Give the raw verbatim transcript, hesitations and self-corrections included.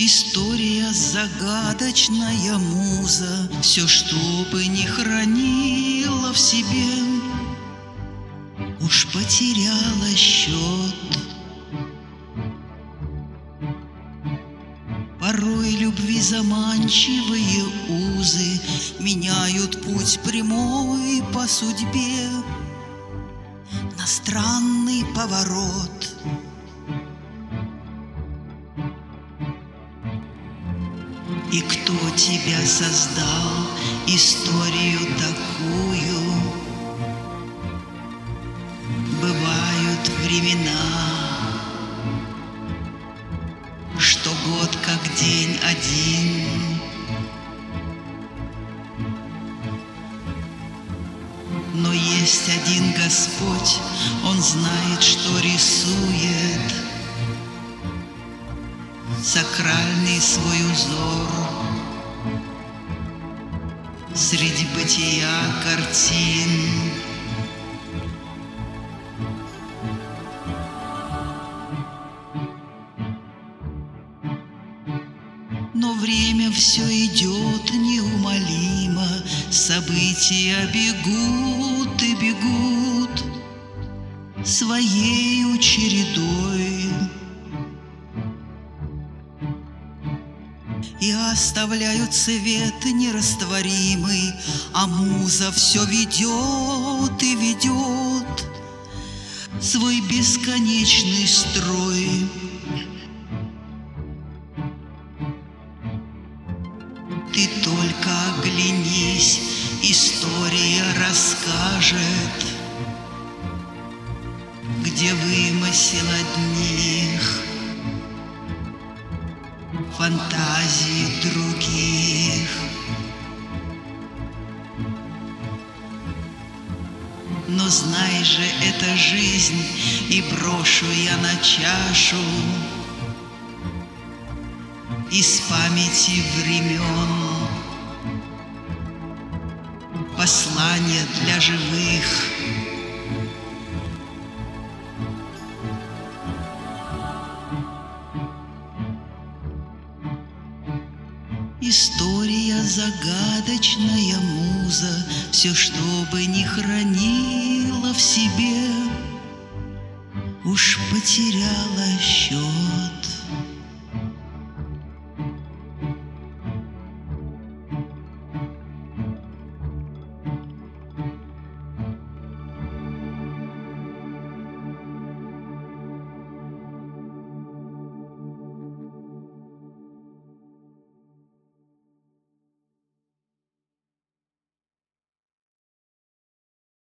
История загадочная муза, все, что бы ни хранила в себе, уж потеряла счет. Порой любви заманчивые узы меняют путь прямой по судьбе на странный поворот. И кто тебя создал, историю такую? Бывают времена, что год как день один. Но есть один Господь, Он знает, что рисует сакральный свой узор среди бытия картин. Но время все идет неумолимо, события бегут и бегут своею чередой. И оставляют цвет нерастворимый, а муза все ведет и ведет свой бесконечный строй. Ты только оглянись, история расскажет, где вымысел одних, фантазии других. Но знай же, это жизнь, и брошу я на чашу из памяти времен послание для живых. История загадочная муза, все, что бы ни хранила в себе, уж потеряла счет.